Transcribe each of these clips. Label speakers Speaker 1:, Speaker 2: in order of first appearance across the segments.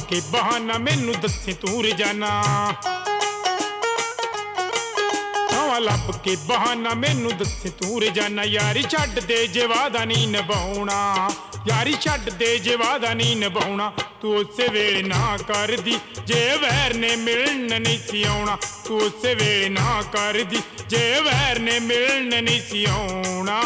Speaker 1: के बहाना मैनू दस्सी तू रजाना लभ के बहाना मैनू दस्सी तू रजाना यारी छड्ड दे जे वादा नहीं निभाउणा यारी छड्ड दे जे वादा नहीं निभाउणा तू उस वेले ना कर दी जे वैर ने मिलन नहीं सी आउणा तू उस वेले ना कर दी जे वैर ने मिलन नहीं सी आउणा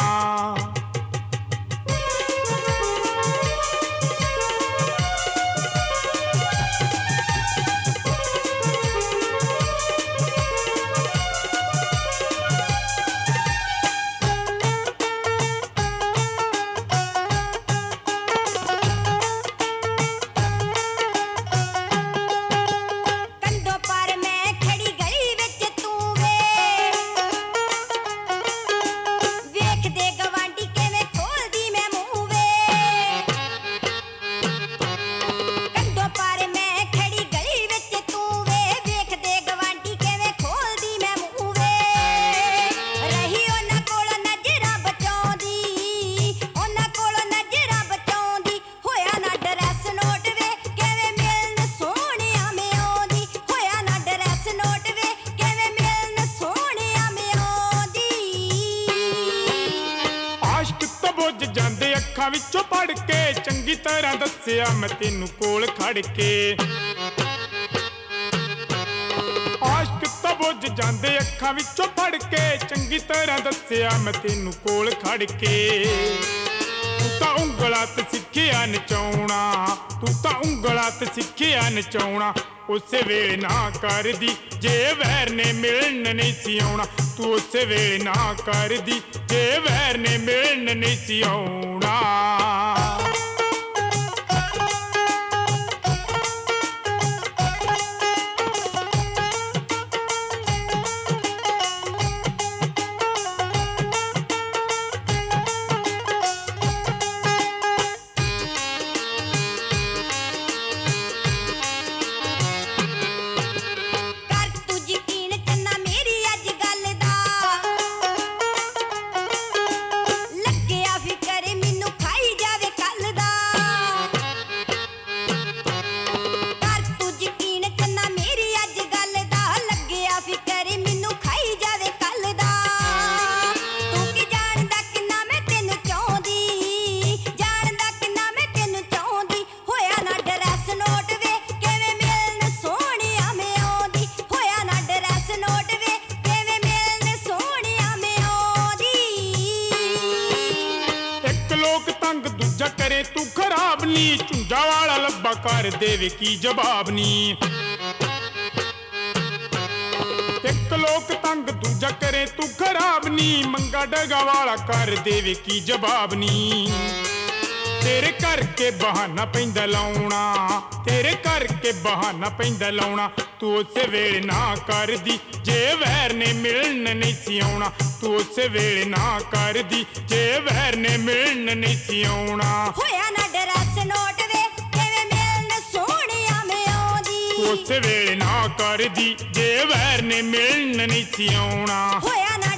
Speaker 1: ਜਾਂਦੇ ਅੱਖਾਂ ਵਿੱਚੋਂ ਪੜ ਕੇ ਚੰਗੀ ਤਰ੍ਹਾਂ ਦੱਸਿਆ ਮੈਂ ਤੈਨੂੰ ਕੋਲ ਖੜ ਕੇ ਆਸ਼ਕ ਤਾਂ ਬੁੱਝ ਜਾਂਦੇ ਅੱਖਾਂ ਵਿੱਚੋਂ ਪੜ ਕੇ ਚੰਗੀ ਤਰ੍ਹਾਂ ਦੱਸਿਆ ਮੈਂ ਤੈਨੂੰ ਕੋਲ ਖੜ ਕੇ ਤੂੰ ਤਾਂ ਉਂਗਲਾਂ ਤੇ ਸਿੱਖਿਆ ਨਚਾਉਣਾ ਤੂੰ ਤਾਂ ਉਂਗਲਾਂ ਤੇ ਸਿੱਖਿਆ ਨਚਾਉਣਾ ਉਸੇ ਵੇਲੇ ਨਾ ਕਰਦੀ ਜੇ ਵੈਰ ਨੇ ਮਿਲਣ ਨਹੀਂ ਸੀ ਆਉਣਾ ਤੂੰ ਉਸੇ ਵੇਲੇ ਨਾ ਕਰਦੀ ਜੇ ਵੈਰ ਨੇ ਮਿਲਣ ਨਹੀਂ ਸੀ ਆਉਣਾ करे तू खराब नी झुंझा वाला लब्बा कर देवे की जवाब नी एक लोक तंग दूजा करे तू खराब नी मंगा डगा वाला कर देवे की जवाब नी तेरे करके बहाना पैंदा लाउणा तेरे करके बहाना पैंदा लाउणा तू उस वेले ना कर दी जे वैर ने मिलन नहीं सी आउणा तू उस वेले ना कर दी जे वैर ने मिलन नहीं सी आउणा
Speaker 2: होया ना ड्रेस नोट वे किवें मिलन सोहणिया मैं आउंदी
Speaker 1: तू उस वेले ना कर दी जे वैर ने मिलन नहीं सी आउणा
Speaker 2: होया ना